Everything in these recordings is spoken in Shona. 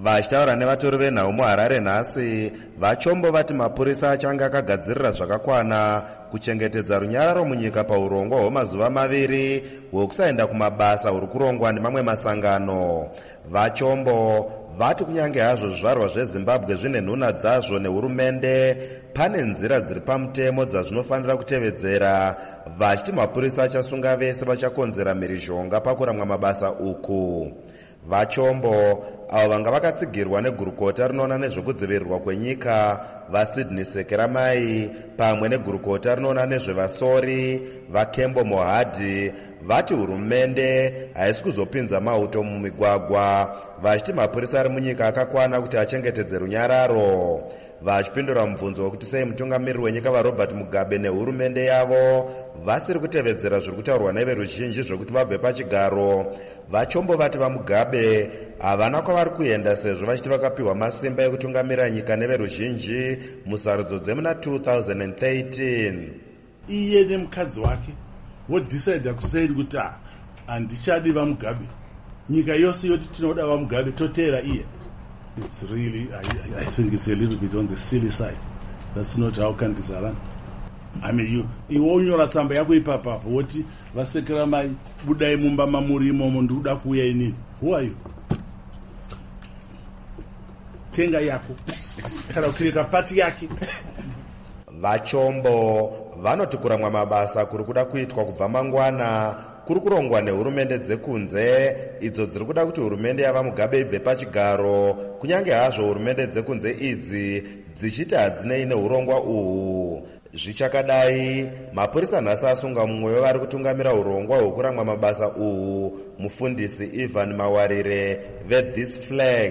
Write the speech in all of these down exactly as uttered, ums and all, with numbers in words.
Vachitaura nevatori venhau muHarare nhasi, Vachombo vati mapurisa achange akagadzirira zvakakwana kuchengetedza runyararo munyika paurongwa hwemazuva maviri hwekusaenda kumabasa huri kurongwa nemamwe masangano. Vachombo vati kunyange hazvo zvizvarwa zveZimbabwe zvine nhuna dzazvo nehurumende, pane nzira dziri pamutemo dzazvinofanira kutevedzera, vachiti mapurisa achasunga vese vachakonzera mhirizhonga pakuramwa mabasa uku. Vachombo avo vanga vakatsigirwa negurukota rinoona nezvekudzivirirwa kwenyika vaSydney Sekeramai pamwe negurukota rinoona nezvevasori vaKembo Mohadi vati hurumende haisi kuzopinza mauto mumigwagwa, vachiti mapurisa ari munyika akakwana kuti achengetedze runyararo. Vachipindura mubvunzo wekuti sei mutungamiriri wenyika vaRobert Mugabe nehurumende yavo vasiri kutevedzera zviri kutaurwa neveruzhinji zvokuti vabve pachigaro, Vachombo vati vaMugabe havana kwavari kuenda sezvo vachiti vakapiwa masimba ekutungamirira nyika neveruzhinji musarudzo dzemuna two thousand thirteen. Iye nemukadzi wake vodhisaidha kusaidi kuti handichadi vaMugabe, nyika yose yoti tinoda vaMugabe toteera iye. It's really, I, I think it's a little bit on the silly side. That's not how countries are run. I mean, you, you onyora tsamba yako ipapapo woti vaSekeramai budai mumba mamuri imomo ndoda kuuya inini. Who are you? Tenga yako kana ukireta pati yake. Vachombo vanoti kuramwa mabasa kuri kuda kuitwa kubva mangwana kuri kurongwa nehurumende dzekunze idzo dziri kuda kuti hurumende yavaMugabe ibve pachigaro, kunyange hazvo hurumende dzekunze idzi dzichiti hadzinei neurongwa uhu. Zvichakadai, mapurisa nhasi asunga mumwe wevari kutungamira urongwa hwekuramwa mabasa uhu, mufundisi Ivan Mawarire veThis Flag.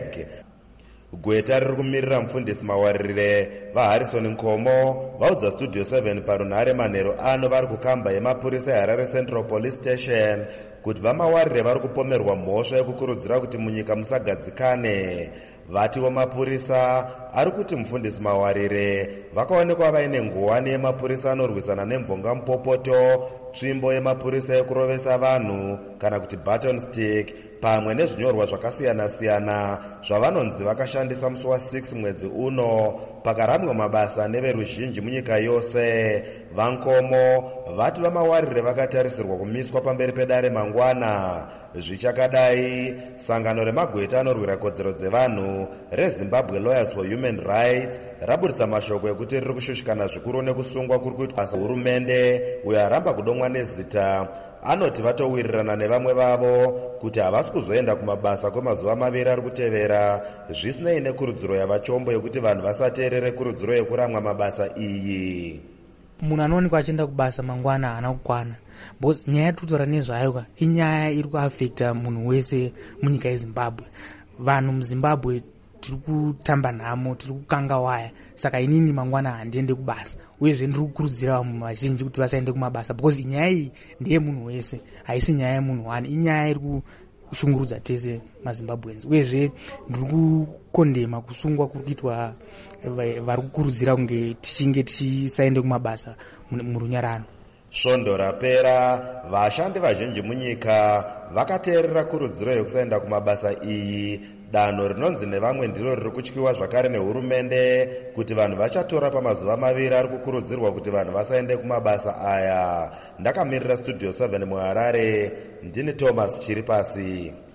Gweta riri kumirira mufundisi Mawarire vaHarrison Nkomo vaudza Studio seven parunhare manheru ano vari kukamba yemapurisa eHarare Central Police Station kuti vaMawarire vari kupomerwa mhosva yekukurudzira kuti munyika musagadzikane. Vatiwo mapurisa ari kuti mufundisi Mawarire vakaonekwa vaine nguwani yemapurisa anorwisana nemvonga mupopoto, tsvimbo yemapurisa yekurovesa vanhu kana kuti button stick, pamwe nezvinyorwa zvakasiyana-siyana zvavanonzi vakashandisa musi wa6 mwedzi uno pakaramwa mabasa neveruzhinji munyika yose. Vankomo vati vaMawarire vakatarisirwa kumiswa pamberi pedare mangwana. Zvichakadai, sangano remagweta anorwira kodzero dzevanhu reZimbabwe Lawyers for Human Rights raburitsa mashoko ekuti riri kushushikana zvikuru nekusungwa kuri kuitwa hurumende uyo aramba kudomwa nezita. Anoti vatowirirana nevamwe vavo kuti havasi kuzoenda kumabasa kwemazuva maviri ari kutevera, zvisinei nekurudziro yavaChombo yekuti vanhu vasateerere kurudziro yekuramwa mabasa iyi. Munhu anoonekwa achienda kubasa mangwana haana kukwana, because nyaya yatutaura nezvayo inyaya iri kuafekta munhu wese munyika yeZimbabwe. Vanhu muZimbabwe tiri kutamba nhamo, tiri kukanga waya, saka inini mangwana handiende kubasa, uyezve ndiri kukurudzira vanhu vazhinji kuti vasaende kumabasa, because nyaya iyi ndeye munhu wese, haisi nyaya yemunhu wani, inyaya iri kushungurudza tese maZimbabweans. Uyezve ndiri kukondema kusungwa kuri kuitwa vari kukurudzira kunge tichinge tichisaende kumabasa murunyararo. Svondo rapera, vashandi vazhinji munyika vakateerera kurudziro yekusaenda kumabasa iyi. Danho rinonzi nevamwe ndiro riri kutyiwa zvakare nehurumende kuti vanhu vachatora pamazuva maviri ari kukurudzirwa kuti vanhu vasaende kumabasa aya. Ndakamirira Studio seven muHarare, ndini Thomas Chiripasi.